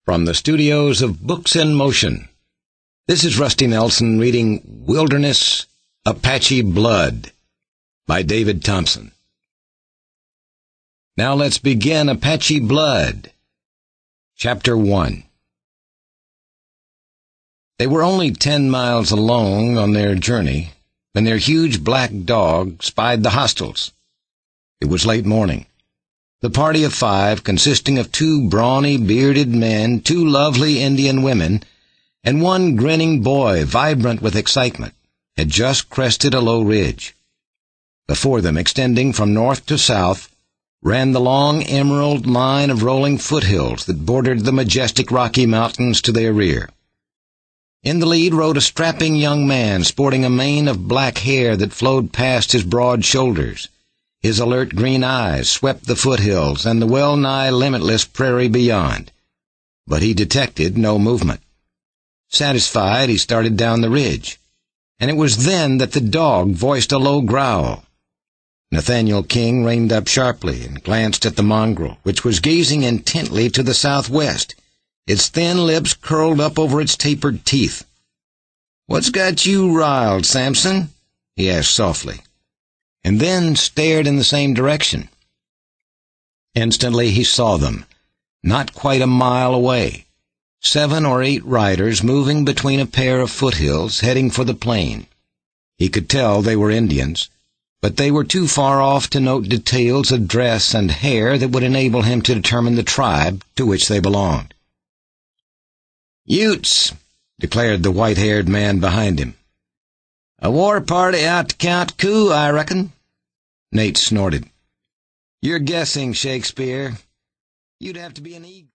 From the studios of Books in Motion, this is Rusty Nelson reading Wilderness Apache Blood by David Thompson. Now let's begin Apache Blood. Chapter 1. They were only 10 miles along on their journey when their huge black dog spied the hostiles. It was late morning. The party of 5, consisting of 2 brawny, bearded men, 2 lovely Indian women, and 1 grinning boy vibrant with excitement, had just crested a low ridge. Before them, extending from north to south, ran the long emerald line of rolling foothills that bordered the majestic Rocky Mountains to their rear. In the lead rode a strapping young man sporting a mane of black hair that flowed past his broad shoulders. His alert green eyes swept the foothills and the well-nigh limitless prairie beyond. But he detected no movement. Satisfied, he started down the ridge, and it was then that the dog voiced a low growl. Nathaniel King reined up sharply and glanced at the mongrel, which was gazing intently to the southwest, its thin lips curled up over its tapered teeth. "What's got you riled, Samson?" he asked softly, and then stared in the same direction. Instantly he saw them, not quite a mile away, 7 or 8 riders moving between a pair of foothills heading for the plain. He could tell they were Indians, but they were too far off to note details of dress and hair that would enable him to determine the tribe to which they belonged. "Utes," declared the white-haired man behind him. "A war party out to count coup, I reckon." Nate snorted. "You're guessing, Shakespeare. You'd have to be an eagle."